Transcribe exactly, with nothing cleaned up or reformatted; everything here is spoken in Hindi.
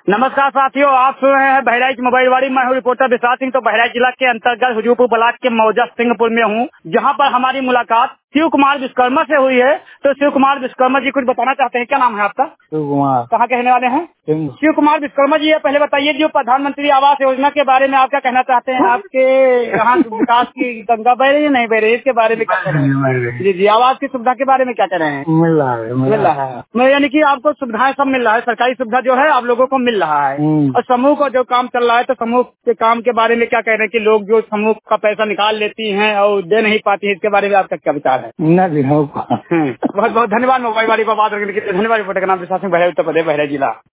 नमस्कार साथियों, आप सुन रहे हैं बहराइच मोबाइलवाड़ी। मैं हूँ रिपोर्टर विशाल सिंह। तो बहराइच जिला के अंतर्गत हुजूरपुर ब्लॉक के मौजा सिंहपुर में हूँ, जहाँ पर हमारी मुलाकात शिव कुमार विश्वकर्मा से हुई है। तो शिव कुमार विश्वकर्मा जी कुछ बताना चाहते हैं। क्या नाम है आपका? शिव कुमार। कहाँ के रहने वाले हैं? शिव कुमार विश्वकर्मा जी, पहले बताइए जो प्रधानमंत्री आवास योजना के बारे में आप क्या कहना चाहते हैं? आपके यहाँ विकास की गंगा बह रही है, नहीं बह रही है, इसके बारे में क्या कह रहे हैं? जी जी, आवास की सुविधा के बारे में क्या कह रहे हैं? मिल रहा है मिल रहा है। मैं यानी कि आपको सुविधाएं सब मिल रहा है, सरकारी सुविधा जो है आप लोगों को मिल रहा है। और समूह का जो काम चल रहा है, तो समूह के काम के बारे में क्या कह रहे हैं कि लोग जो समूह का पैसा निकाल लेती हैं और दे नहीं पाती है, इसके बारे में आपका क्या विचार है? नहीं बहुत बहुत धन्यवाद मोबाइल वाली पर बात करने के लिए। धन्यवाद। रिपोर्टर का नाम विशाल सिंह, बहराइच उत्तर प्रदेश, बहराइच जिला।